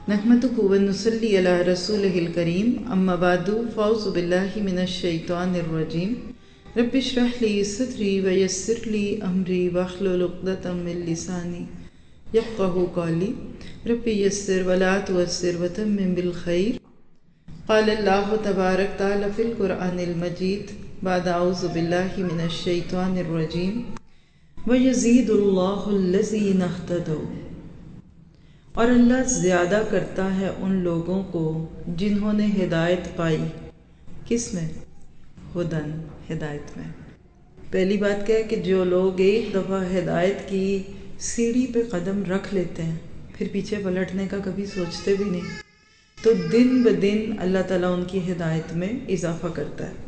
नहमदुहु व नुसल्ली अला रसूलिहिल करीम अम्मा बादु फ़ौज़ु बिल्लाहि मिनश शैतानिर रजीम रब्बि इश्रह ली सदरी व यस्सिर ली अमरी वहलुल उक़दतम मिन लिसानी यफ़क़हू क़ौली रब्बि यस्सिर व ला तुअस्सिर व तम्मिम बिल खैर क़ाल अल्लाहु तबारक तआला फ़िल क़ुरआनिल मजीद बाद अऊज़ु बिल्लाहि मिनश शैतानिर रजीम व यज़ीदुल्लाहु अल्लज़ीना इह्तदौ। और अल्लाह ज़्यादा करता है उन लोगों को जिन्होंने हिदायत पाई। किस में? हुदन, हिदायत में। पहली बात क्या है कि जो लोग एक दफ़ा हिदायत की सीढ़ी पे कदम रख लेते हैं फिर पीछे पलटने का कभी सोचते भी नहीं, तो दिन ब दिन अल्लाह ताला उनकी हिदायत में इजाफ़ा करता है।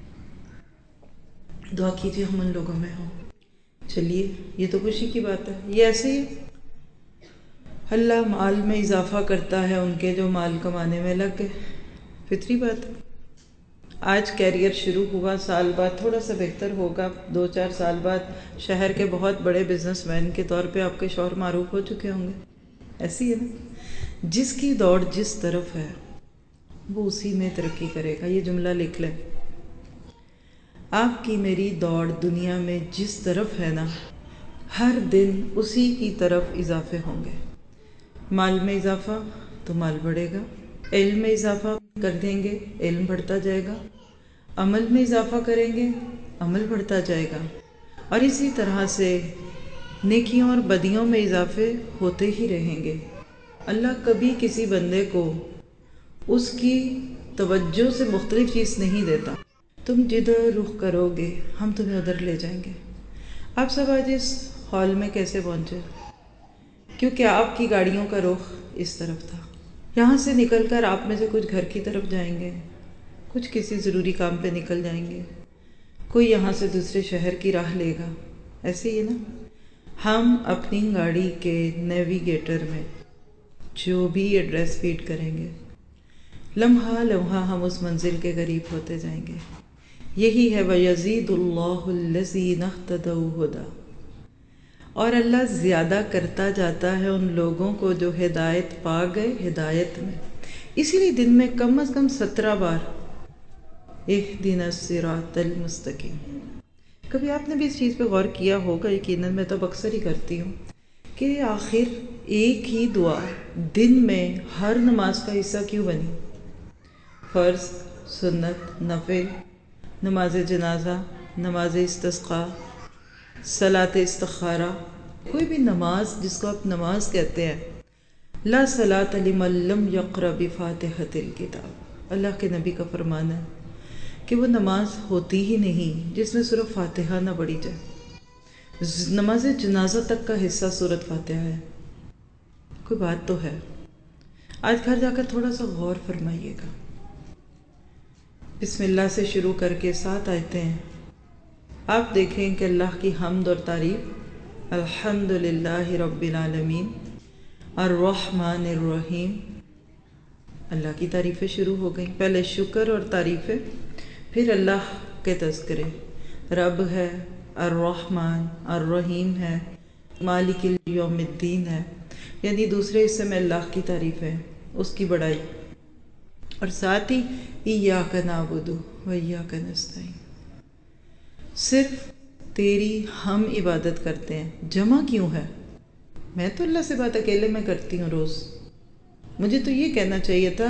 दुआ कीजिए हम उन लोगों में हों। चलिए, ये तो खुशी की बात है। ये ऐसे ही अल्लाह माल में इजाफ़ा करता है उनके जो माल कमाने में लग गए, फितरी बात है। आज कैरियर शुरू हुआ, साल बाद थोड़ा सा बेहतर होगा, 2-4 साल बाद शहर के बहुत बड़े बिजनेसमैन के तौर पे आपके शौहर मारूफ हो चुके होंगे। ऐसी है ना, जिसकी दौड़ जिस तरफ है वो उसी में तरक्की करेगा। ये जुमला लिख लें। आपकी मेरी दौड़ दुनिया में जिस तरफ है ना, हर दिन उसी की तरफ इजाफे होंगे। माल में इजाफा तो माल बढ़ेगा, इल्म में इजाफा कर देंगे, इल्म बढ़ता जाएगा, अमल में इजाफा करेंगे, अमल बढ़ता जाएगा, और इसी तरह से नेकियों और बदियों में इजाफे होते ही रहेंगे। अल्लाह कभी किसी बंदे को उसकी तवज्जो से मुख्तलिफ चीज़ नहीं देता। तुम जिधर रुख करोगे हम तुम्हें उधर ले जाएंगे। आप सब आज इस हॉल में कैसे पहुँचे? क्योंकि आपकी गाड़ियों का रुख इस तरफ था। यहाँ से निकलकर आप में से कुछ घर की तरफ जाएंगे, कुछ किसी ज़रूरी काम पे निकल जाएंगे, कोई यहाँ से दूसरे शहर की राह लेगा। ऐसे ही है ना, हम अपनी गाड़ी के नेविगेटर में जो भी एड्रेस फीड करेंगे, लम्हा लम्हा हम उस मंजिल के करीब होते जाएंगे। यही है वयज़ीदुल्लाहु अल्लज़ीना इह्तदौ हुदा। और अल्लाह ज़्यादा करता जाता है उन लोगों को जो हिदायत पा गए हिदायत में। इसीलिए दिन में कम अज़ कम 17 बार इहदिनस सिरातल मुस्तकीम। कभी आपने भी इस चीज़ पे गौर किया होगा? यकीनन मैं तो अक्सर ही करती हूँ कि आखिर एक ही दुआ दिन में हर नमाज का हिस्सा क्यों बनी? फ़र्ज़, सुन्नत, नफिल, नमाज जनाजा, नमाज इस्तिस्क़ा, सलात इस्तिखारा, कोई भी नमाज जिसको आप नमाज कहते हैं। ला सलात लिमन लम यक़रा बिफ़ातिहतिल किताब। अल्लाह के नबी का फरमान है कि वो नमाज होती ही नहीं जिसमें सूरत फातिहा ना पढ़ी जाए। नमाज जनाजा तक का हिस्सा सूरत फातिहा है। कोई बात तो है। आज घर जाकर थोड़ा सा गौर फरमाइएगा। बिस्मिल्लाह से शुरू करके 7 आयतें हैं। आप देखें कि अल्लाह की हम्द और तारीफ़, अल्हम्दुलिल्लाहि रब्बिल आलमीन अर्रहमानिर रहीम, अल्लाह की तारीफ़ें शुरू हो गई। पहले शुक्र और तारीफ़ें, फिर अल्लाह के तज़किरे। रब है, अर्रहमान, अर्रहीम है, मालिकिल यौमिद्दीन है, यानी दूसरे हिस्से में अल्लाह की तारीफ़ें, उसकी बड़ाई, और साथ ही इय्याका नअबुदु व इय्याका नस्तईन। सिर्फ तेरी हम इबादत करते हैं। जमा क्यों है? मैं तो अल्लाह से बात अकेले में करती हूँ रोज़। मुझे तो ये कहना चाहिए था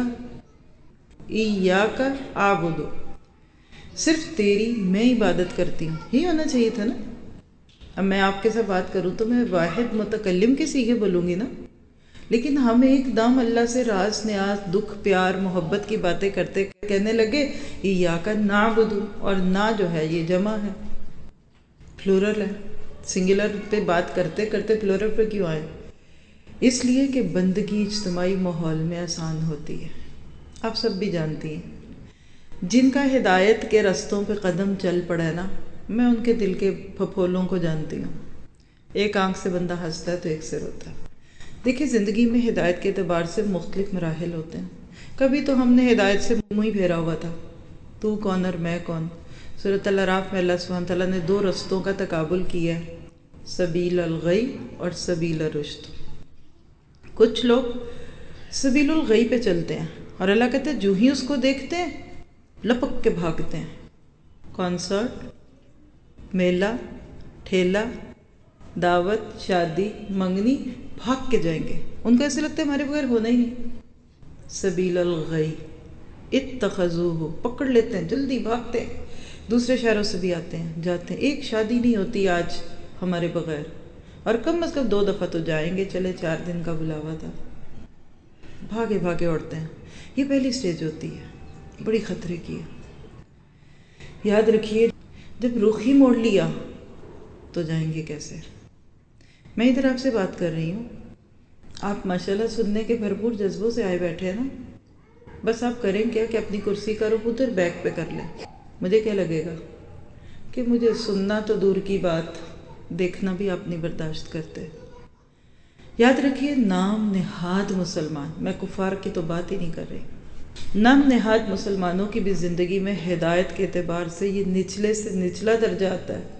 इय्याका आबुदु, सिर्फ तेरी मैं इबादत करती हूँ, यही होना चाहिए था ना। अब मैं आपके साथ बात करूँ तो मैं वाहिद मुतकल्लिम के सीगे बोलूँगी ना, लेकिन हम एकदम अल्लाह से राज न्याज, दुख, प्यार, मोहब्बत की बातें करते कहने लगे इय्याका नअबुदु, और ना जो है ये जमा है, प्लूरल है। सिंगुलर पे बात करते करते प्लूरल पे क्यों आए? इसलिए कि बंदगी इज्तिमाई माहौल में आसान होती है। आप सब भी जानती हैं। जिनका हिदायत के रस्तों पे कदम चल पड़ा है ना, मैं उनके दिल के फफोलों को जानती हूँ। एक आंख से बंदा हंसता है तो एक से रोता है। देखिए, ज़िंदगी में हिदायत के एतबार से मुख्तलिफ मराहिल होते हैं। कभी तो हमने हिदायत से मुँह ही फेरा हुआ था, तू कौन और मैं कौन। सूरत अल-अराफ में अल्लाह सुब्हानहू तआला ने 2 रस्तों का तकाबुल किया है, सबील अल-गई और सबील अर-रुश्द। कुछ लोग سبیل الغی پہ چلتے ہیں، اور اللہ کہتے ہیں جو ہی اس کو دیکھتے ہیں لپک کے بھاگتے ہیں۔ کانسرٹ، میلہ، ٹھیلا، دعوت، شادی، منگنی، بھاگ کے جائیں گے، ان کو ایسے لگتا ہے ہمارے بغیر ہونا ہی نہیں۔ سبیل الغی اتخذوہ، پکڑ لیتے ہیں، جلدی بھاگتے ہیں، دوسرے شہروں سے بھی آتے ہیں، جاتے ہیں۔ ایک شادی نہیں ہوتی آج ہمارے بغیر، اور کم از کم 2 دفعہ تو جائیں گے، چلے 4 دن کا بلاوا تھا، بھاگے بھاگے اڑتے ہیں۔ یہ پہلی سٹیج ہوتی ہے، بڑی خطرے کی ہے۔ یاد رکھیے جب رخ ہی موڑ لیا تو جائیں گے کیسے؟ میں ادھر آپ سے بات کر رہی ہوں، آپ ماشاءاللہ سننے کے بھرپور جذبوں سے آئے بیٹھے ہیں نا، بس آپ کریں کیا کہ اپنی کرسی کا رخ ادھر بیک پہ کر لیں۔ مجھے کیا لگے گا کہ مجھے سننا تو دور کی بات، دیکھنا بھی آپ نہیں برداشت کرتے۔ یاد رکھیے نام نہاد مسلمان، میں کفار کی تو بات ہی نہیں کر رہی، نام نہاد مسلمانوں کی بھی زندگی میں ہدایت کے اعتبار سے یہ نچلے سے نچلا درجہ آتا ہے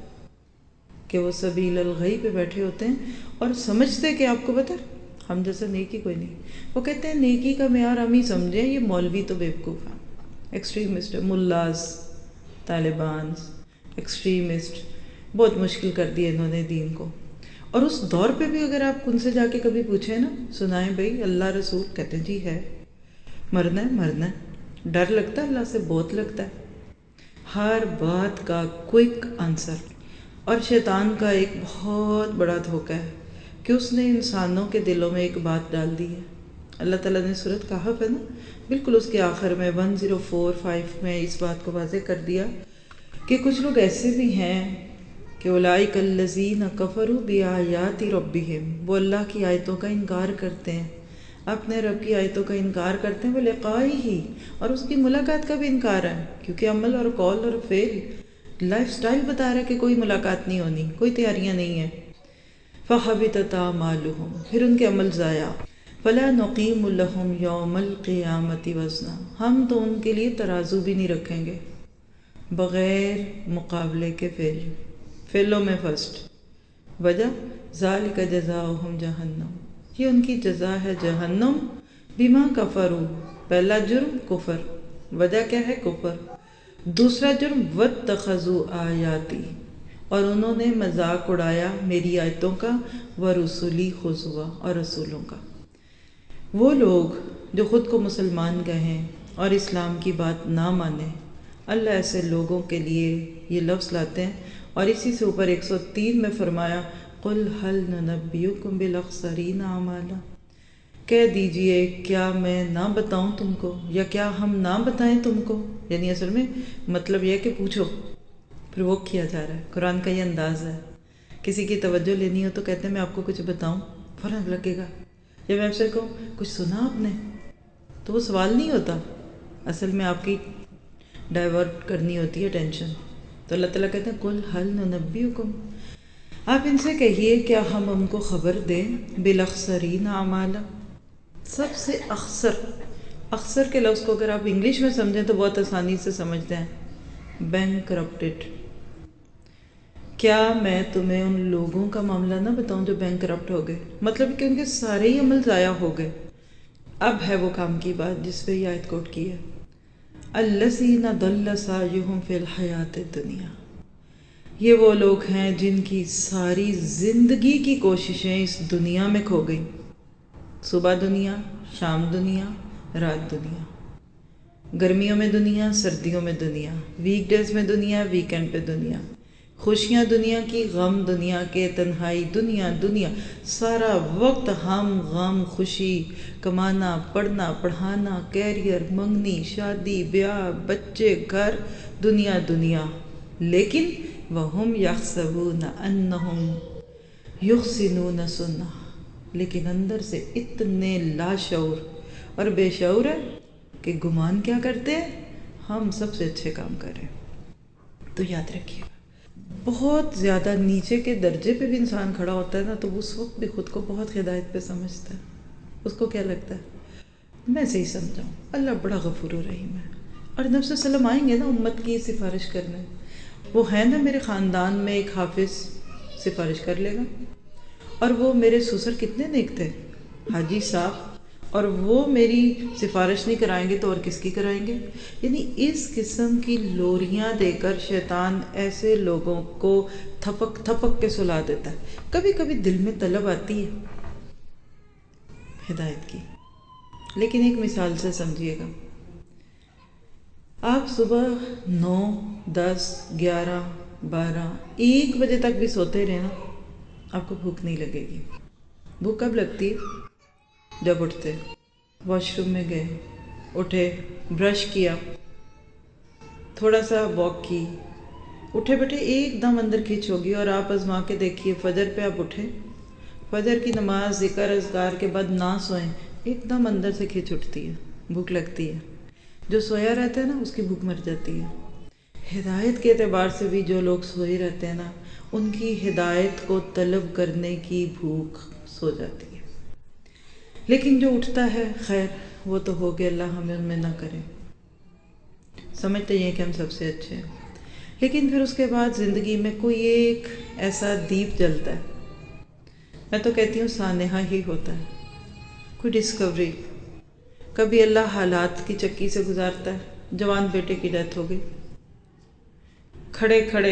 کہ وہ سبیل الغی پہ بیٹھے ہوتے ہیں اور سمجھتے کہ آپ کو پتہ ہم جیسا نیکی کوئی نہیں۔ وہ کہتے ہیں نیکی کا معیار ہم ہی سمجھیں، یہ مولوی تو بیوقوف ہیں، ایکسٹریمسٹ ہے، ملاز، طالبان، ایکسٹریمسٹ، بہت مشکل کر دی انہوں نے دین کو۔ اور اس دور پہ بھی اگر آپ ان سے جا کے کبھی پوچھیں نا، سنائیں بھئی اللہ رسول، کہتے ہیں جی ہے، مرنا ہے مرنا ہے، ڈر لگتا ہے اللہ سے، بہت لگتا ہے، ہر بات کا کوئک آنسر۔ اور شیطان کا ایک بہت بڑا دھوکہ ہے کہ اس نے انسانوں کے دلوں میں ایک بات ڈال دی ہے۔ اللہ تعالیٰ نے سورۃ کہف ہے نا، بالکل اس کے آخر میں 104:5 میں اس بات کو واضح کر دیا کہ کچھ لوگ ایسے بھی ہیں کہ اولئک الذین کفروا بآیات ربہم، وہ اللہ کی آیتوں کا انکار کرتے ہیں، اپنے رب کی آیتوں کا انکار کرتے ہیں، وہ لقائہ، اور اس کی ملاقات کا بھی انکار ہے، کیونکہ عمل اور قول اور فعل، لائف سٹائل بتا رہا ہے کہ کوئی ملاقات نہیں ہونی، کوئی تیاریاں نہیں ہیں۔ فَحَبِطَتْ أَعْمَالُهُمْ، پھر ان کے عمل ضائع۔ فَلَا نُقِيمُ لَهُمْ يَوْمَ الْقِيَامَةِ وَزْنًا، ہم تو ان کے لیے ترازو بھی نہیں رکھیں گے بغیر مقابلے کے فعلوں میں فرسٹ۔ وجہ ذَلِكَ جَزَاؤُهُمْ جَہَنَّمْ، یہ ان کی جزا ہے جہنم، بِمَا كَفَرُوا، پہلا جرم کفر، وجہ کیا ہے کفر، دوسرا جرم وَاتَّخَذُوا آیاتی، اور انہوں نے مذاق اڑایا میری آیتوں کا، وَرُسُلِی خُزُوًا، اور رسولوں کا۔ وہ لوگ جو خود کو مسلمان کہیں اور اسلام کی بات نہ مانیں، اللہ ایسے لوگوں کے لیے یہ لفظ لاتے ہیں، اور اسی سے اوپر 103 میں فرمایا قُلْ هَلْ نُنَبِّئُكُمْ بِالْأَخْسَرِينَ أَعْمَالًا، کہہ دیجئے کیا میں نہ بتاؤں تم کو، یا کیا ہم نہ بتائیں تم کو، یعنی اصل میں مطلب یہ ہے کہ پوچھو، پرووک کیا جا رہا ہے۔ قرآن کا یہ انداز ہے، کسی کی توجہ لینی ہو تو کہتے ہیں میں آپ کو کچھ بتاؤں، فوراً لگے گا، یا میں آپ سے کہوں کچھ سنا آپ نے، تو وہ سوال نہیں ہوتا، اصل میں آپ کی ڈائیورٹ کرنی ہوتی ہے ٹینشن۔ تو اللہ تعالیٰ کہتے ہیں قُلْ هَلْ نُنَبِّئُكُمْ، آپ ان سے کہیے کیا ہم ان کو خبر دیں بِالْأَخْسَرِينَ أَعْمَالًا، سب سے اخسر کے لفظ کو اگر آپ انگلش میں سمجھیں تو بہت آسانی سے سمجھتے ہیں، بینکرپٹڈ۔ کیا میں تمہیں ان لوگوں کا معاملہ نہ بتاؤں جو بینکرپٹ ہو گئے، مطلب کہ ان کے سارے ہی عمل ضائع ہو گئے۔ اب ہے وہ کام کی بات جس پہ یہ آیت کوٹ کی ہے، الذین ضل سعیہم فی الحیاۃ الدنیا، یہ وہ لوگ ہیں جن کی ساری زندگی کی کوششیں اس دنیا میں کھو گئیں، صبح دنیا، شام دنیا، رات دنیا، گرمیوں میں دنیا، سردیوں میں دنیا، ویک ڈیز میں دنیا، ویکینڈ پہ دنیا، خوشیاں دنیا کی، غم دنیا کے، تنہائی دنیا، سارا وقت ہم غم خوشی، کمانا پڑھنا پڑھانا، کیریئر، منگنی، شادی بیاہ، بچے، گھر، دنیا، لیکن وَهُمْ يَحْسَبُونَ أَنَّهُمْ يُحْسِنُونَ صُنْعًا، لیکن اندر سے اتنے لاشعور اور بے شعور ہے کہ گمان کیا کرتے ہیں ہم سب سے اچھے کام کریں۔ تو یاد رکھیے بہت زیادہ نیچے کے درجے پہ بھی انسان کھڑا ہوتا ہے نا، تو اس وقت بھی خود کو بہت ہدایت پہ سمجھتا ہے، اس کو کیا لگتا ہے میں صحیح سمجھاؤں، اللہ بڑا غفور و رحیم ہے۔ اور نبی صلی اللہ علیہ وسلم آئیں گے نا امت کی سفارش کرنے، وہ ہے نا میرے خاندان میں ایک حافظ، سفارش کر لے گا، اور وہ میرے سسر کتنے نیک تھے، حاجی صاحب، اور وہ میری سفارش نہیں کرائیں گے تو اور کس کی کرائیں گے؟ یعنی اس قسم کی لوریاں دے کر شیطان ایسے لوگوں کو تھپک تھپک کے سلا دیتا ہے۔ کبھی کبھی دل میں طلب آتی ہے ہدایت کی، لیکن ایک مثال سے سمجھیے گا۔ آپ صبح 9، 10، 11، 12، 1 بجے تک بھی سوتے رہے نا، آپ کو بھوک نہیں لگے گی۔ بھوک کب لگتی ہے؟ جب اٹھتے، واش روم میں گئے، اٹھے، برش کیا، تھوڑا سا واک کی، اٹھے بیٹھے ایک دم اندر کھچ ہوگی۔ اور آپ آزما کے دیکھیے، فجر پہ آپ اٹھے، فجر کی نماز ذکر اذکار کے بعد نہ سوئیں، ایک دم اندر سے کھچ اٹھتی ہے، بھوک لگتی ہے۔ جو سویا رہتا ہے نا، اس کی بھوک مر جاتی ہے۔ ہدایت کے اعتبار سے بھی جو لوگ سوئے رہتے ہیں نا، ان کی ہدایت کو طلب کرنے کی بھوک سو جاتی ہے۔ لیکن جو اٹھتا ہے، خیر وہ تو ہو گیا، اللہ ہمیں ان میں نہ کرے۔ سمجھتے ہیں کہ ہم سب سے اچھے ہیں، لیکن پھر اس کے بعد زندگی میں کوئی ایک ایسا دیپ جلتا ہے، میں تو کہتی ہوں سانحہ ہی ہوتا ہے، کوئی ڈسکوری۔ کبھی اللہ حالات کی چکی سے گزارتا ہے، جوان بیٹے کی ڈیتھ ہو گئی، کھڑے کھڑے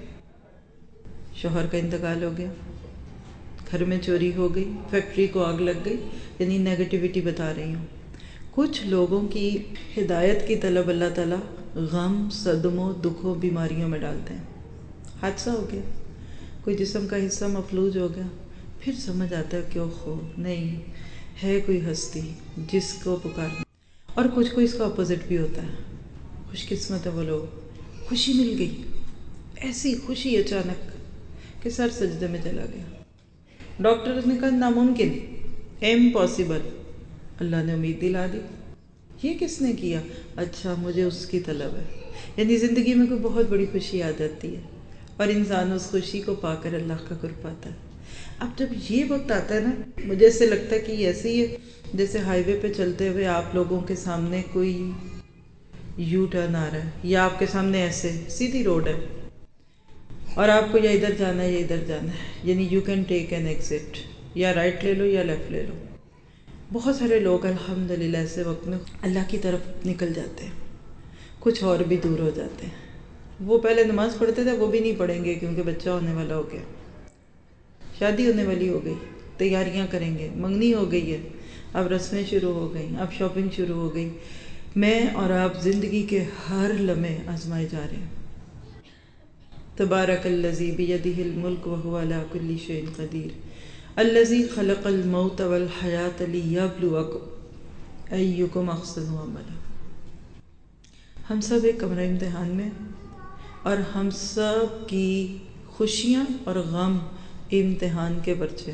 شوہر کا انتقال ہو گیا، گھر میں چوری ہو گئی، فیکٹری کو آگ لگ گئی، یعنی نیگیٹیوٹی بتا رہی ہوں۔ کچھ لوگوں کی ہدایت کی طلب اللہ تعالیٰ غم، صدموں، دکھوں، بیماریوں میں ڈالتے ہیں۔ حادثہ ہو گیا، کوئی جسم کا حصہ مفلوج ہو گیا، پھر سمجھ آتا ہے کہ اوہو نہیں ہے کوئی ہستی جس کو پکارنا۔ اور کچھ کو اس کا اپوزٹ بھی ہوتا ہے، خوش قسمت ہے وہ لوگ، خوشی مل گئی، ایسی خوشی اچانک کہ سر سجدے میں چلا گیا۔ ڈاکٹر نے کہا ناممکن، امپاسبل، اللہ نے امید دلا دی۔ یہ کس نے کیا؟ اچھا مجھے اس کی طلب ہے۔ یعنی زندگی میں کوئی بہت بڑی خوشی آ جاتی ہے اور انسان اس خوشی کو پا کر اللہ کا قرب پاتا ہے۔ اب جب یہ وقت آتا ہے نا، مجھے ایسے لگتا ہے کہ یہ ایسے ہی ہے جیسے ہائی وے پہ چلتے ہوئے آپ لوگوں کے سامنے کوئی یو ٹرن آ رہا ہے، یا آپ کے سامنے ایسے سیدھی روڈ ہے اور آپ کو یا ادھر جانا ہے یا ادھر جانا ہے، یعنی you can take an exit, یا رائٹ لے لو یا لیفٹ لے لو۔ بہت سارے لوگ الحمدللہ ایسے وقت میں اللہ کی طرف نکل جاتے ہیں، کچھ اور بھی دور ہو جاتے ہیں۔ وہ پہلے نماز پڑھتے تھے، وہ بھی نہیں پڑھیں گے کیونکہ بچہ ہونے والا ہو گیا، شادی ہونے والی ہو گئی، تیاریاں کریں گے، منگنی ہو گئی ہے، اب رسمیں شروع ہو گئیں، اب شاپنگ شروع ہو گئی۔ میں اور آپ زندگی کے ہر لمحے آزمائے جا رہے ہیں۔ تبارک الذی بیدہ الملک وہو علی کل شیء قدیر الذی خلق الموت والحیاۃ لیبلوکم ایکم احسن عملا۔ ہم سب ایک کمرہ امتحان میں، اور ہم سب کی خوشیاں اور غم امتحان کے پرچے،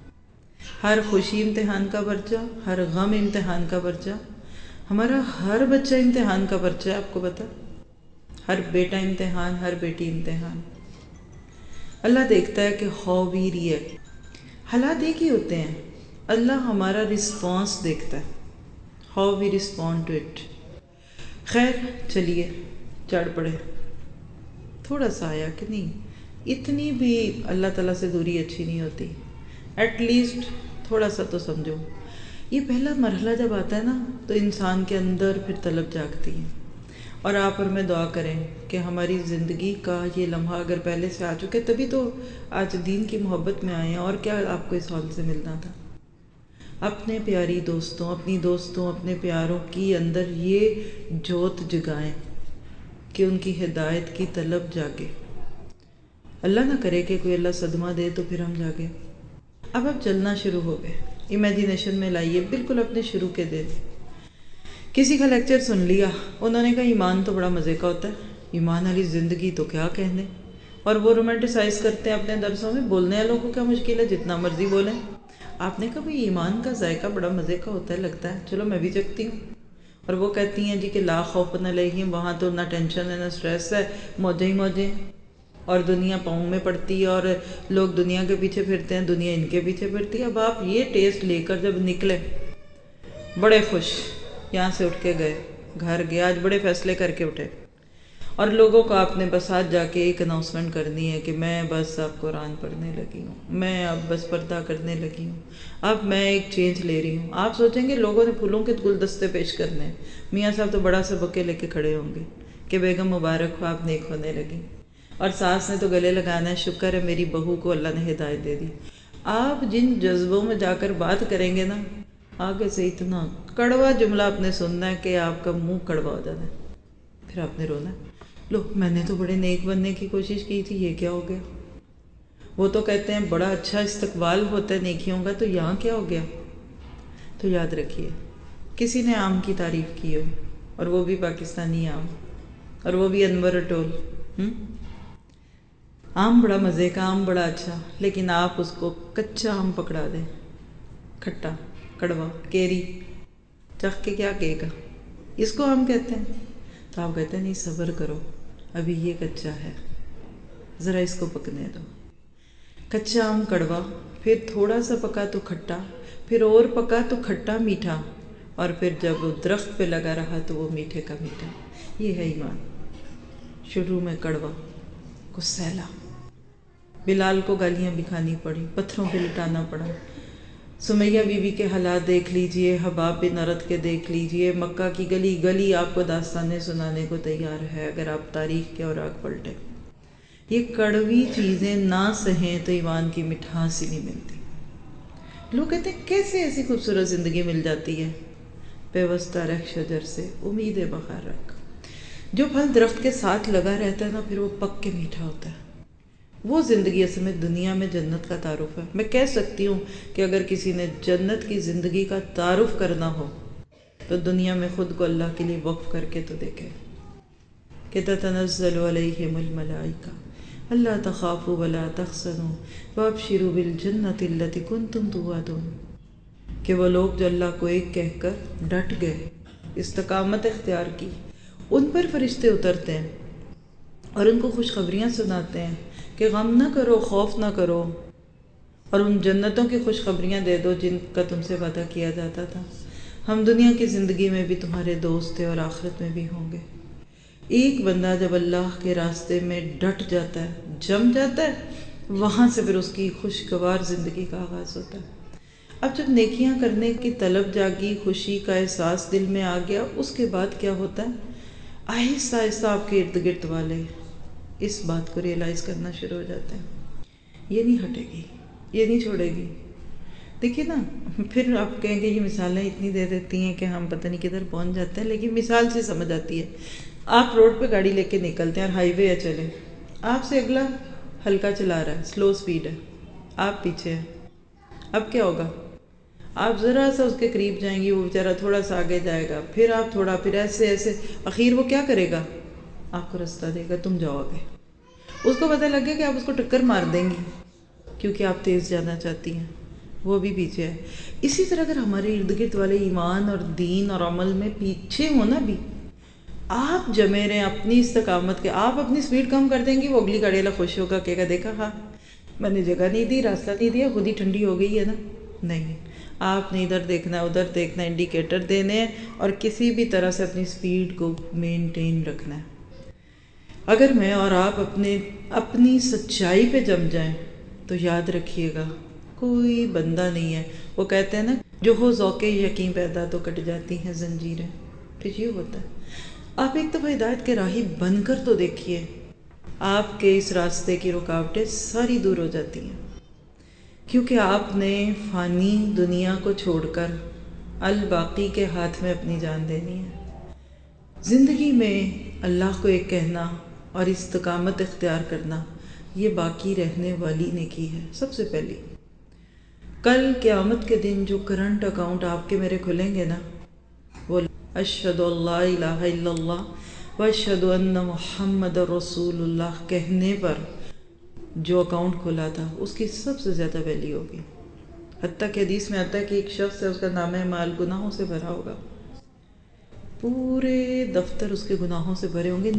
ہر خوشی امتحان کا پرچہ، ہر غم امتحان کا پرچہ، ہمارا ہر بچہ امتحان کا پرچہ ہے، آپ کو پتہ، ہر بیٹا امتحان، ہر بیٹی امتحان۔ اللہ دیکھتا ہے کہ ہاؤ وی ریئیکٹ، حالات ایک ہی ہوتے ہیں، اللہ ہمارا رسپانس دیکھتا ہے، how we respond to it. خیر چلیے چڑھ پڑے، تھوڑا سا آیا کہ نہیں، اتنی بھی اللہ تعالیٰ سے دوری اچھی نہیں ہوتی، ایٹ لیسٹ تھوڑا سا تو سمجھو۔ یہ پہلا مرحلہ جب آتا ہے نا، تو انسان کے اندر پھر طلب جاگتی ہے۔ اور آپ اور میں دعا کریں کہ ہماری زندگی کا یہ لمحہ اگر پہلے سے آ چکے، تبھی تو آج دین کی محبت میں آئے ہیں، اور کیا آپ کو اس حال سے ملنا تھا۔ اپنے پیاری دوستوں، اپنی دوستوں، اپنے پیاروں کی اندر یہ جوت جگائیں کہ ان کی ہدایت کی طلب جاگے۔ اللہ نہ کرے کہ کوئی اللہ صدمہ دے تو پھر ہم جاگے۔ اب چلنا شروع ہو گئے، امیجینیشن میں لائیے، بالکل اپنے شروع کے دن کسی کا لیکچر سن لیا، انہوں نے کہا ایمان تو بڑا مزے کا ہوتا ہے، ایمان والی زندگی تو کیا کہنے، اور وہ رومانٹیسائز کرتے ہیں اپنے درسوں میں، بولنے والوں کو کیا مشکل ہے، جتنا مرضی بولیں۔ آپ نے کہا بھئی ایمان کا ذائقہ بڑا مزے کا ہوتا ہے، لگتا ہے، چلو میں بھی چکھتی ہوں۔ اور وہ کہتی ہیں جی کہ لا خوف علیہم، وہاں تو نہ ٹینشن ہے نہ سٹریس ہے، موجیں ہی موجیں، اور دنیا پاؤں میں پڑتی ہے، اور لوگ دنیا کے پیچھے پھرتے ہیں، دنیا ان کے پیچھے پھرتی ہے۔ اب آپ یہ ٹیسٹ لے کر جب نکلے، بڑے خوش، یہاں سے اٹھ کے گئے، گھر گئے، آج بڑے فیصلے کر کے اٹھے، اور لوگوں کو آپ نے بس آج جا کے ایک اناؤنسمنٹ کرنی ہے کہ میں بس اب قرآن پڑھنے لگی ہوں، میں اب بس پردہ کرنے لگی ہوں، اب میں ایک چینج لے رہی ہوں۔ آپ سوچیں گے لوگوں نے پھولوں کے گلدستے پیش کرنے ہیں، میاں صاحب تو بڑا سا بکے لے کے کھڑے ہوں گے کہ بیگم مبارک ہو آپ نیک ہونے لگی، اور ساس نے تو گلے لگانا ہے شکر ہے میری بہو کو اللہ نے ہدایت دے دی۔ آپ جن جذبوں میں جا کر بات کریں گے نا، آگے سے اتنا کڑوا جملہ آپ نے سننا ہے کہ آپ کا منہ کڑوا ہو جانا ہے، پھر آپ نے رونا ہے، لو میں نے تو بڑے نیک بننے کی کوشش کی تھی، یہ کیا ہو گیا؟ وہ تو کہتے ہیں بڑا اچھا استقبال ہوتا ہے نیکیوں کا، تو یہاں کیا ہو گیا؟ تو یاد رکھیے، کسی نے آم کی تعریف کی ہو، اور وہ بھی پاکستانی آم، اور وہ بھی انور اٹول، آم بڑا مزے کا، آم بڑا اچھا، لیکن آپ اس کو کچا آم پکڑا دیں، کھٹا، کڑوا، کیری، چکھ کے کیا کہے گا؟ اس کو آم کہتے ہیں؟ تو آپ کہتے ہیں نہیں صبر کرو، ابھی یہ کچا ہے، ذرا اس کو پکنے دو۔ کچا آم کڑوا، پھر تھوڑا سا پکا تو کھٹا، پھر اور پکا تو کھٹا میٹھا، اور پھر جب وہ درخت پہ لگا رہا تو وہ میٹھے کا میٹھا۔ یہ ہے ایمان۔ شروع میں کڑوا، کو سیلا، بلال کو گالیاں بھی کھانی پڑی، پتھروں پہ لٹانا پڑا۔ سمیہ بی بی کے حالات دیکھ لیجئے، حباب بن عرد کے دیکھ لیجئے، مکہ کی گلی گلی آپ کو داستانیں سنانے کو تیار ہے اگر آپ تاریخ کے اوراق پلٹیں۔ یہ کڑوی چیزیں نہ سہیں تو ایمان کی مٹھاس ہی نہیں ملتی۔ لوگ کہتے ہیں کیسے ایسی خوبصورت زندگی مل جاتی ہے؟ پیوستہ رہ شجر سے امید بہار رکھ۔ جو پھل درخت کے ساتھ لگا رہتا ہے نا، پھر وہ پک کے میٹھا ہوتا ہے۔ وہ زندگی اصل میں دنیا میں جنت کا تعارف ہے۔ میں کہہ سکتی ہوں کہ اگر کسی نے جنت کی زندگی کا تعارف کرنا ہو تو دنیا میں خود کو اللہ کے لیے وقف کر کے تو دیکھے کہ تتنزل علیہم الملائکہ اللہ تخافوا ولا تحزنوا وابشروا بالجنۃ التی کنتم توعدون، کہ وہ لوگ جو اللہ کو ایک کہہ کر ڈٹ گئے، استقامت اختیار کی، ان پر فرشتے اترتے ہیں اور ان کو خوشخبریاں سناتے ہیں کہ غم نہ کرو، خوف نہ کرو، اور ان جنتوں کی خوشخبریاں دے دو جن کا تم سے وعدہ کیا جاتا تھا، ہم دنیا کی زندگی میں بھی تمہارے دوست تھے اور آخرت میں بھی ہوں گے۔ ایک بندہ جب اللہ کے راستے میں ڈٹ جاتا ہے، جم جاتا ہے، وہاں سے پھر اس کی خوشگوار زندگی کا آغاز ہوتا ہے۔ اب جب نیکیاں کرنے کی طلب جاگی، خوشی کا احساس دل میں آ گیا، اس کے بعد کیا ہوتا ہے؟ آہستہ آہستہ آپ کے ارد گرد والے اس بات کو ریئلائز کرنا شروع ہو جاتے ہیں، یہ نہیں ہٹے گی، یہ نہیں چھوڑے گی۔ دیکھیے نا، پھر آپ کہیں گے یہ مثالیں اتنی دے دیتی ہیں کہ ہم پتہ نہیں کدھر پہنچ جاتے ہیں، لیکن مثال سے سمجھ آتی ہے۔ آپ روڈ پہ گاڑی لے کے نکلتے ہیں اور ہائی وے ہے چلے، آپ سے اگلا ہلکا چلا رہا ہے، سلو سپیڈ ہے، آپ پیچھے ہیں، اب کیا ہوگا؟ آپ ذرا سا اس کے قریب جائیں گی، وہ بیچارہ تھوڑا سا آگے جائے گا، پھر آپ تھوڑا، پھر ایسے ایسے، اخیر وہ کیا کرے گا؟ آپ کو رستہ دے گا، تم جاؤ گے۔ اس کو پتہ لگ گیا کہ آپ اس کو ٹکر مار دیں گی کیونکہ آپ تیز جانا چاہتی ہیں، وہ بھی پیچھے ہے۔ اسی طرح اگر ہمارے ارد گرد والے ایمان اور دین اور عمل میں پیچھے ہونا بھی، آپ جمے رہیں اپنی استقامت کے، آپ اپنی سپیڈ کم کر دیں گی، وہ اگلی گاڑی والا خوش ہوگا، کہے گا دیکھا ہاں میں نے جگہ نہیں دی، راستہ نہیں دیا، خود ہی ٹھنڈی ہو گئی ہے نا۔ نہیں، آپ نے ادھر دیکھنا، ادھر دیکھنا، انڈیکیٹر دینے ہیں اور کسی بھی طرح سے اپنی سپیڈ کو مینٹین رکھنا ہے۔ اگر میں اور آپ اپنی سچائی پہ جم جائیں تو یاد رکھیے گا کوئی بندہ نہیں ہے۔ وہ کہتے ہیں نا، جو ہو ذوق یقین پیدا تو کٹ جاتی ہیں زنجیریں، پھر یہ ہوتا ہے۔ آپ ایک دفعہ ہدایت کے راہی بن کر تو دیکھیے، آپ کے اس راستے کی رکاوٹیں ساری دور ہو جاتی ہیں، کیونکہ آپ نے فانی دنیا کو چھوڑ کر الباقی کے ہاتھ میں اپنی جان دینی ہے۔ زندگی میں اللہ کو ایک کہنا اور استقامت اختیار کرنا، یہ باقی رہنے والی نیکی ہے۔ سب سے پہلی، کل قیامت کے دن جو کرنٹ اکاؤنٹ آپ کے میرے کھلیں گے نا، وہ اشہد اللہ الہ الا اللہ و اشہد ان محمد رسول اللہ کہنے پر جو اکاؤنٹ کھلا تھا، اس کی سب سے زیادہ ویلیو ہوگی۔ حتیٰ کہ حدیث میں آتا ہے کہ ایک شخص ہے، اس کا نام مال گناہوں سے بھرا ہوگا، پورے دفتر اس کے گناہوں سے بھرے ہوں گے،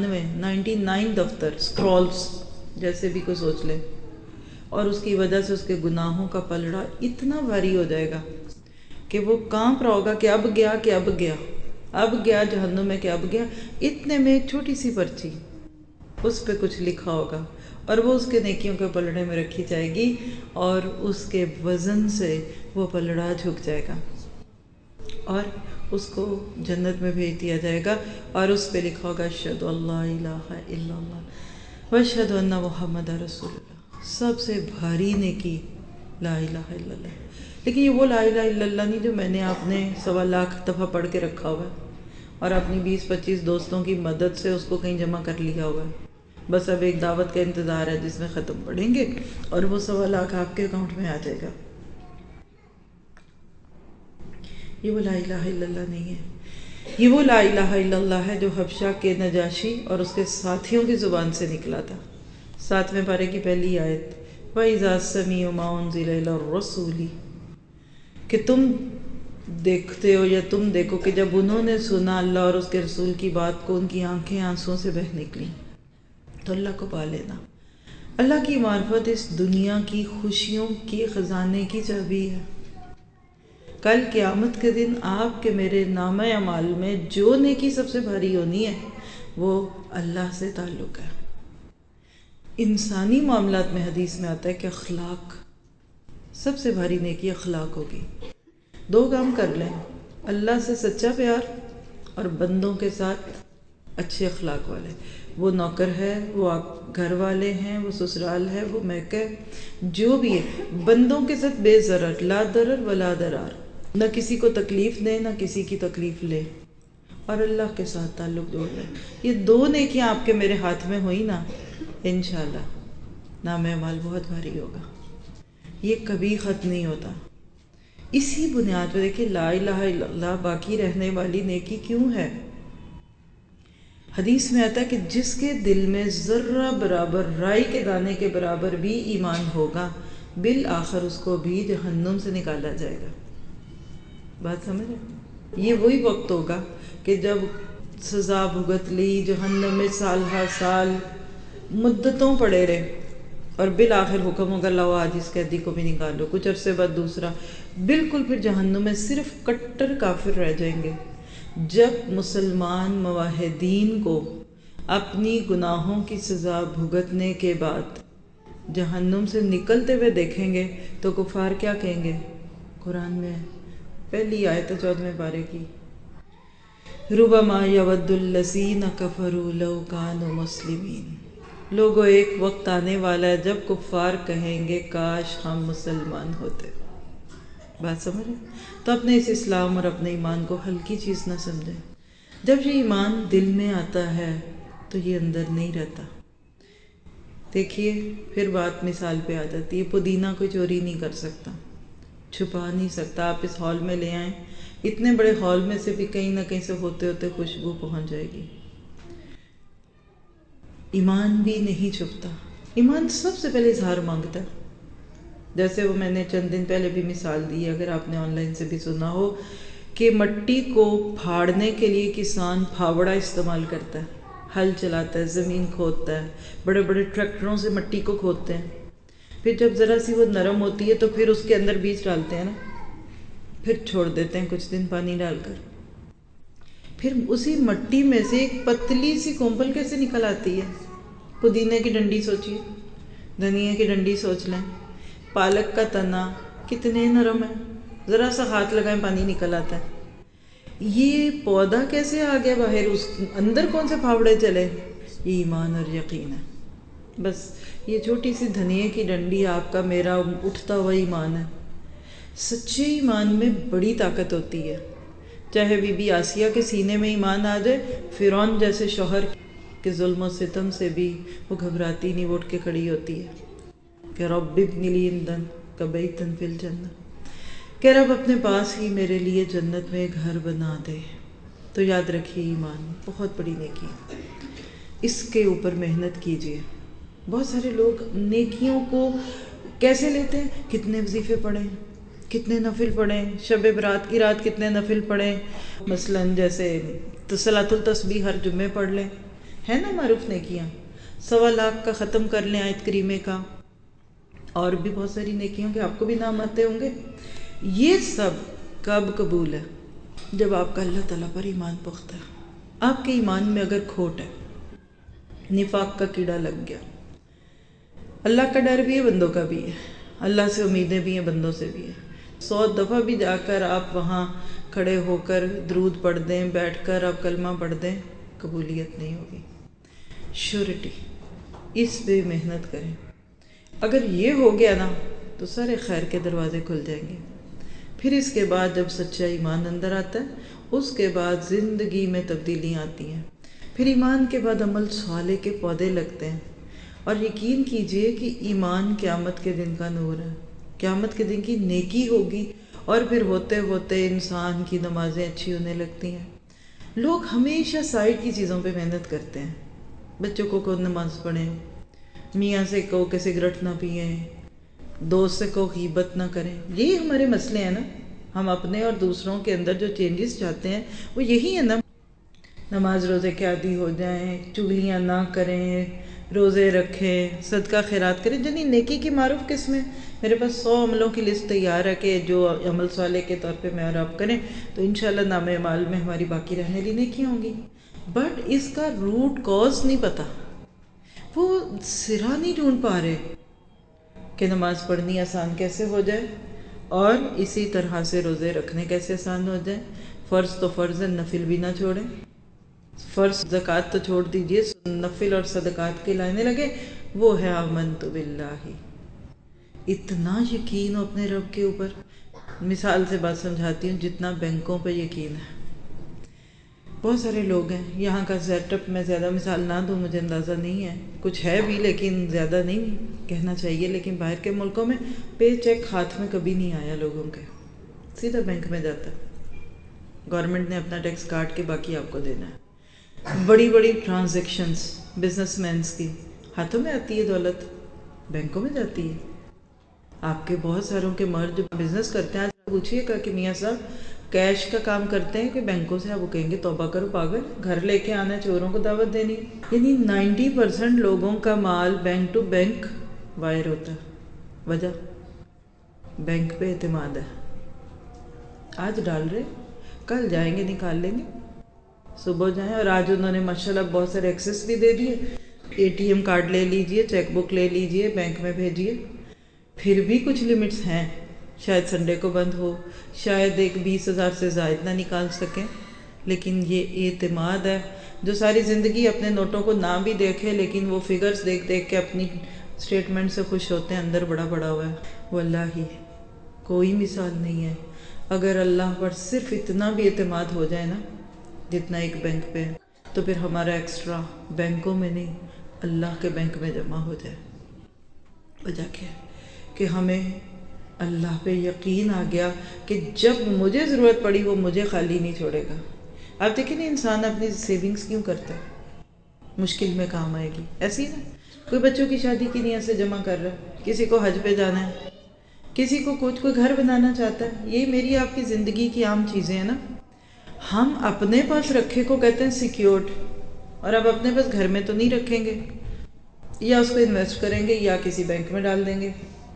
99 دفتر، سکرولز جیسے بھی کوئی سوچ لے، اور اس کی وجہ سے اس کے گناہوں کا پلڑا اتنا بھاری ہو جائے گا کہ وہ کانپ رہا ہوگا کہ اب گیا، کہ اب گیا۔ اب گیا جہنم میں کہ اب گیا، اتنے میں ایک چھوٹی سی پرچی، اس پہ کچھ لکھا ہوگا اور وہ اس کے نیکیوں کے پلڑے میں رکھی جائے گی اور اس کے وزن سے وہ پلڑا جھک جائے گا اور اس کو جنت میں بھیج دیا جائے گا، اور اس پہ لکھا ہوگا اشہد اللہ الہ الا اللہ واشہد ان محمد رسول اللہ۔ سب سے بھاری نیکی لا الہ الا اللہ، لیکن یہ وہ لا الہ الا اللہ نہیں جو میں نے آپ نے 1.25 لاکھ دفعہ پڑھ کے رکھا ہوا ہے اور اپنی 20-25 دوستوں کی مدد سے اس کو کہیں جمع کر لیا ہوا ہے، بس اب ایک دعوت کا انتظار ہے جس میں ختم پڑھیں گے اور وہ 1.25 لاکھ آپ کے اکاؤنٹ میں آ جائے گا۔ یہ وہ لا الہ الا اللہ نہیں ہے، یہ وہ لا الہ الا اللہ ہے جو حبشہ کے نجاشی اور اس کے ساتھیوں کی زبان سے نکلا تھا۔ 7ویں پارے کی پہلی آیت، وَإِذَا سَمِعُوا مَا أُنزِلَ إِلَى الرَّسُولِ، کہ تم دیکھتے ہو یا تم دیکھو کہ جب انہوں نے سنا اللہ اور اس کے رسول کی بات کو، ان کی آنکھیں آنسوں سے بہہ نکلیں، تو اللہ کو پا لینا۔ اللہ کی معرفت اس دنیا کی خوشیوں کی خزانے کی چابی ہے۔ کل قیامت کے دن آپ کے میرے نامہ اعمال میں جو نیکی سب سے بھاری ہونی ہے وہ اللہ سے تعلق ہے۔ انسانی معاملات میں حدیث میں آتا ہے کہ اخلاق، سب سے بھاری نیکی اخلاق ہوگی۔ 2 کام کر لیں، اللہ سے سچا پیار اور بندوں کے ساتھ اچھے اخلاق والے، وہ نوکر ہے، وہ گھر والے ہیں، وہ سسرال ہے، وہ میکے، جو بھی ہے، بندوں کے ساتھ بے ضرر، لا ضرر ولا ضرار، نہ کسی کو تکلیف دے نہ کسی کی تکلیف لے، اور اللہ کے ساتھ تعلق جوڑ لیں۔ یہ 2 نیکیاں آپ کے میرے ہاتھ میں ہوئی نا، انشاءاللہ نام اعمال بہت بھاری ہوگا، یہ کبھی ختم نہیں ہوتا۔ اسی بنیاد پہ دیکھیں لا الہ الا اللہ باقی رہنے والی نیکی کیوں ہے؟ حدیث میں آتا ہے کہ جس کے دل میں ذرہ برابر، رائی کے دانے کے برابر بھی ایمان ہوگا، بالآخر اس کو بھی جہنم سے نکالا جائے گا۔ بات سمجھے؟ یہ وہی وقت ہوگا کہ جب سزا بھگت لی، جہنم میں سال ہر سال مدتوں پڑے رہے، اور بالآخر حکم ہوگا لاؤ آج اس قیدی کو بھی نکالو، کچھ عرصے بعد دوسرا، بالکل پھر جہنم میں صرف کٹر کافر رہ جائیں گے۔ جب مسلمان موحدین کو اپنی گناہوں کی سزا بھگتنے کے بعد جہنم سے نکلتے ہوئے دیکھیں گے تو کفار کیا کہیں گے؟ قرآن میں پہلی آیت 14ویں پارے کی، ربما یود الذین کفروا لو کانوا مسلمین، لوگوں ایک وقت آنے والا ہے جب کفار کہیں گے کاش ہم مسلمان ہوتے۔ بات سمجھ رہے؟ تو اپنے اس اسلام اور اپنے ایمان کو ہلکی چیز نہ سمجھیں۔ جب یہ ایمان دل میں آتا ہے تو یہ اندر نہیں رہتا۔ دیکھیے پھر بات مثال پہ آ جاتی ہے، پودینہ کوئی چوری نہیں کر سکتا، چھپا نہیں سکتا۔ آپ اس ہال میں لے آئیں، اتنے بڑے ہال میں سے بھی کہیں نہ کہیں سے ہوتے ہوتے خوشبو پہنچ جائے گی۔ ایمان بھی نہیں چھپتا، ایمان سب سے پہلے اظہار مانگتا ہے۔ جیسے وہ میں نے چند دن پہلے بھی مثال دی ہے، اگر آپ نے آن لائن سے بھی سنا ہو، کہ مٹی کو پھاڑنے کے لیے کسان پھاوڑا استعمال کرتا ہے، ہل چلاتا ہے، زمین کھودتا ہے، بڑے بڑے ٹریکٹروں سے مٹی کو کھودتے ہیں، پھر جب ذرا سی وہ نرم ہوتی ہے تو پھر اس کے اندر بیج ڈالتے ہیں نا، پھر چھوڑ دیتے ہیں کچھ دن پانی ڈال کر، پھر اسی مٹی میں سے ایک پتلی سی کونپل کیسے نکل آتی ہے۔ پودینے کی ڈنڈی سوچیے، دھنیا کی ڈنڈی سوچ لیں، پالک کا تنا کتنے نرم ہے، ذرا سا ہاتھ لگائیں پانی نکل آتا ہے۔ یہ پودا کیسے آ گیا باہر، اس اندر کون سے پھاوڑے چلے؟ یہ ایمان اور یقین ہے۔ بس یہ چھوٹی سی دھنیا کی ڈنڈی آپ کا میرا اٹھتا ہوا ایمان ہے۔ سچے ایمان میں بڑی طاقت ہوتی ہے، چاہے بی بی آسیہ کے سینے میں ایمان آ جائے، فرعون جیسے شوہر کے ظلم و ستم سے بھی وہ گھبراتی نہیں، وہ اٹھ کے کھڑی ہوتی ہے کہ رب ابن لی عندک بیتا فی الجنہ، کہ رب اپنے پاس ہی میرے لیے جنت میں گھر بنا دے۔ تو یاد رکھیے ایمان بہت بڑی نیکی ہے، اس کے اوپر محنت کیجیے۔ بہت سارے لوگ نیکیوں کو کیسے لیتے ہیں؟ کتنے وظیفے پڑھیں، کتنے نفل پڑھیں، شب برات کی رات کتنے نفل پڑھیں، مثلا جیسے صلاۃ التسبیح ہر جمعے پڑھ لیں، ہے نا معروف نیکیاں، 1.25 لاکھ کا ختم کر لیں آیت کریمے کا، اور بھی بہت ساری نیکیوں کے آپ کو بھی نام آتے ہوں گے۔ یہ سب کب قبول ہے؟ جب آپ کا اللہ تعالیٰ پر ایمان پختہ ہے، آپ کے ایمان میں اگر کھوٹ ہے، نفاق کا کیڑا لگ گیا، اللہ کا ڈر بھی ہے، بندوں کا بھی ہے، اللہ سے امیدیں بھی ہیں، بندوں سے بھی ہیں، 100 دفعہ بھی جا کر آپ وہاں کھڑے ہو کر درود پڑھ دیں، بیٹھ کر آپ کلمہ پڑھ دیں، قبولیت نہیں ہوگی۔ شورٹی، اس پہ محنت کریں۔ اگر یہ ہو گیا نا تو سارے خیر کے دروازے کھل جائیں گے۔ پھر اس کے بعد جب سچا ایمان اندر آتا ہے، اس کے بعد زندگی میں تبدیلیاں آتی ہیں۔ پھر ایمان کے بعد عمل صالح کے پودے لگتے ہیں۔ اور یقین کیجئے کہ ایمان قیامت کے دن کا نور ہے، قیامت کے دن کی نیکی ہوگی، اور پھر ہوتے ہوتے انسان کی نمازیں اچھی ہونے لگتی ہیں۔ لوگ ہمیشہ سائڈ کی چیزوں پہ محنت کرتے ہیں، بچوں کو نماز پڑھیں، میاں سے کہو کہ سگریٹ نہ پئیں، دوست سے کہو غیبت نہ کریں۔ یہی ہمارے مسئلے ہیں نا، ہم اپنے اور دوسروں کے اندر جو چینجز چاہتے ہیں وہ یہی ہے نا۔ نماز روزے کے عادی ہو جائیں، چغلیاں نہ کریں، روزے رکھیں، صدقہ خیرات کریں، یعنی نیکی کی معروف قسم میں میرے پاس 100 عملوں کی لسٹ تیار ہے کہ جو عمل صالح کے طور پہ میں اور آپ کریں تو انشاءاللہ نام اعمال میں ہماری باقی رہنے والی نیکیاں ہوں گی۔ بٹ اس کا روٹ کاز نہیں پتا، وہ سرا نہیں ڈھونڈ پا رہے کہ نماز پڑھنی آسان کیسے ہو جائے، اور اسی طرح سے روزے رکھنے کیسے آسان ہو جائیں۔ فرض تو فرض ہے، نفل بھی نہ چھوڑیں۔ فرض زکوٰۃ تو چھوڑ دیجئے، نفل اور صدقات کے لانے لگے، وہ ہے آمنت باللہ۔ اتنا یقین ہو اپنے رب کے اوپر، مثال سے بات سمجھاتی ہوں، جتنا بینکوں پہ یقین ہے۔ بہت سارے لوگ ہیں یہاں کا سیٹ اپ، میں زیادہ مثال نہ دوں، مجھے اندازہ نہیں ہے، کچھ ہے بھی لیکن زیادہ نہیں کہنا چاہیے، لیکن باہر کے ملکوں میں پے چیک ہاتھ میں کبھی نہیں آیا لوگوں کے، سیدھا بینک میں جاتا ہے، گورنمنٹ نے اپنا ٹیکس کاٹ کے باقی آپ کو دینا ہے۔ بڑی بڑی ٹرانزیکشنز بزنس مینز کی ہاتھوں میں آتی ہے دولت، بینکوں میں جاتی ہے۔ آپ کے بہت ساروں کے مرد جو بزنس کرتے ہیں، آج پوچھئے گا کہ میاں صاحب کیش کا کام کرتے ہیں کہ بینکوں سے، آپ وہ کہیں گے توبہ کرو پاگل، گھر لے کے آنا، چوروں کو دعوت دینی۔ یعنی 90% لوگوں کا مال بینک ٹو بینک وائر ہوتا ہے۔ وجہ بینک پہ اعتماد ہے، آج ڈال رہے، کل جائیں گے نکال لیں گے، صبح جائیں، اور آج انہوں نے ماشاءاللہ بہت سارے ایکسس بھی دے دیے، ATM کارڈ لے لیجئے، چیک بک لے لیجئے، بینک میں بھیجئے۔ پھر بھی کچھ لیمٹس ہیں، شاید سنڈے کو بند ہو، شاید ایک 20,000 سے زائد نہ نکال سکیں، لیکن یہ اعتماد ہے۔ جو ساری زندگی اپنے نوٹوں کو نہ بھی دیکھے لیکن وہ فگرز دیکھ دیکھ کے اپنی سٹیٹمنٹ سے خوش ہوتے ہیں، اندر بڑا بڑا ہوا ہے۔ واللہ کوئی مثال نہیں ہے۔ اگر اللہ پر صرف اتنا بھی اعتماد ہو جائے نا جتنا ایک بینک پہ ہے، تو پھر ہمارا ایکسٹرا بینکوں میں نہیں، اللہ کے بینک میں جمع ہو جائے۔ وجہ کیا ہے کہ ہمیں اللہ پہ یقین آ گیا کہ جب مجھے ضرورت پڑی وہ مجھے خالی نہیں چھوڑے گا۔ آپ دیکھیں نا، انسان اپنی سیونگز کیوں کرتا ہے؟ مشکل میں کام آئے گی، ایسی نا، کوئی بچوں کی شادی کی نیت سے جمع کر رہا ہے، کسی کو حج پہ جانا ہے، کسی کو کچھ، کوئی گھر بنانا چاہتا ہے۔ یہ میری آپ کی زندگی کی عام چیزیں ہیں نا۔ ہم اپنے پاس رکھے کو کہتے ہیں سیکیورڈ، اور اب اپنے پاس گھر میں تو نہیں رکھیں گے، یا اس کو انویسٹ کریں گے یا کسی بینک میں ڈال دیں گے۔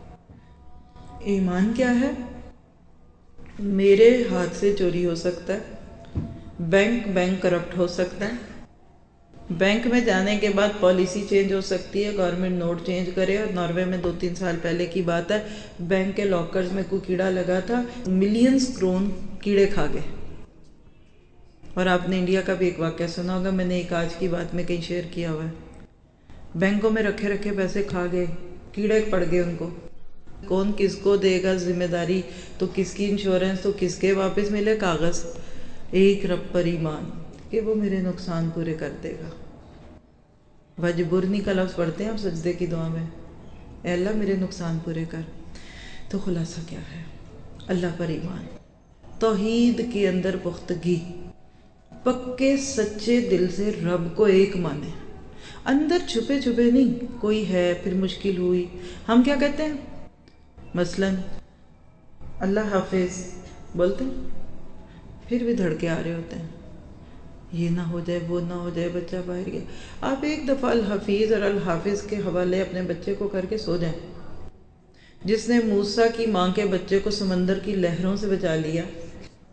ایمان کیا ہے؟ میرے ہاتھ سے چوری ہو سکتا ہے، بینک کرپٹ ہو سکتا ہے، بینک میں جانے کے بعد پالیسی چینج ہو سکتی ہے، گورنمنٹ نوٹ چینج کرے، اور ناروے میں 2-3 سال پہلے کی بات ہے، بینک کے لاکرز میں کوئی کیڑا لگا تھا، ملینز کرون کیڑے کھا گئے۔ اور آپ نے انڈیا کا بھی ایک واقعہ سنا ہوگا، میں نے ایک آج کی بات میں کہیں شیئر کیا ہوا ہے، بینکوں میں رکھے رکھے پیسے کھا گئے، کیڑے پڑ گئے ان کو۔ کون کس کو دے گا ذمہ داری، تو کس کی انشورنس، تو کس کے واپس ملے کاغذ؟ ایک رب پر ایمان کہ وہ میرے نقصان پورے کر دے گا۔ وجبرنی کا لفظ پڑھتے ہیں آپ سجدے کی دعا میں، اے اللہ میرے نقصان پورے کر۔ تو خلاصہ کیا ہے؟ اللہ پر ایمان، توحید کے اندر پختگی، پکے سچے دل سے رب کو ایک مانے، اندر چھپے چھپے نہیں، کوئی ہے پھر مشکل ہوئی، ہم کیا کہتے ہیں؟ مثلاً اللہ حافظ بولتے ہیں، پھر بھی دھڑکے آ رہے ہوتے ہیں، یہ نہ ہو جائے، وہ نہ ہو جائے، بچہ باہر گیا۔ آپ ایک دفعہ الحفیظ اور الحافظ کے حوالے اپنے بچے کو کر کے سو جائیں۔ جس نے موسیٰ کی ماں کے بچے کو سمندر کی لہروں سے بچا لیا،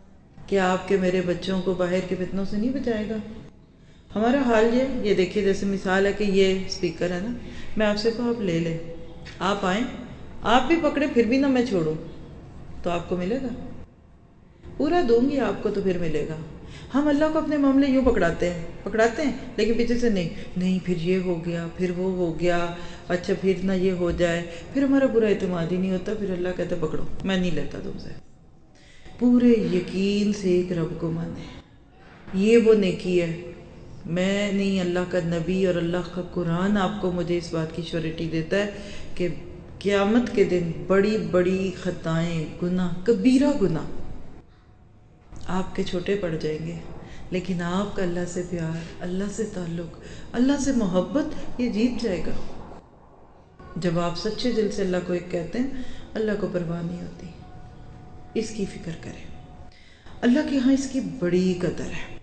کیا آپ کے میرے بچوں کو باہر کے فتنوں سے نہیں بچائے گا؟ ہمارا حال یہ دیکھیے، جیسے مثال ہے کہ یہ اسپیکر ہے نا، میں آپ سے کہوں آپ لے لیں، آپ آئیں، آپ بھی پکڑے پھر بھی نہ میں چھوڑوں، تو آپ کو ملے گا؟ پورا دوں گی آپ کو تو پھر ملے گا۔ ہم اللہ کو اپنے معاملے یوں پکڑاتے ہیں لیکن پیچھے سے نہیں، پھر یہ ہو گیا، پھر وہ ہو گیا، اچھا پھر نہ یہ ہو جائے، پھر ہمارا برا اعتماد ہی نہیں ہوتا، پھر اللہ کہتا پکڑو میں نہیں لیتا تم سے۔ پورے یقین سے ایک رب کو مانے، یہ وہ نیکی ہے۔ میں نہیں، اللہ کا نبی اور اللہ کا قرآن آپ کو مجھے اس بات کی شیورٹی دیتا ہے کہ قیامت کے دن بڑی بڑی خطائیں، گناہ، کبیرہ گناہ آپ کے چھوٹے پڑ جائیں گے، لیکن آپ کا اللہ سے پیار، اللہ سے تعلق، اللہ سے محبت یہ جیت جائے گا۔ جب آپ سچے دل سے اللہ کو ایک کہتے ہیں، اللہ کو پرواہ نہیں ہوتی۔ اس کی فکر کریں، اللہ کے ہاں اس کی بڑی قدر ہے۔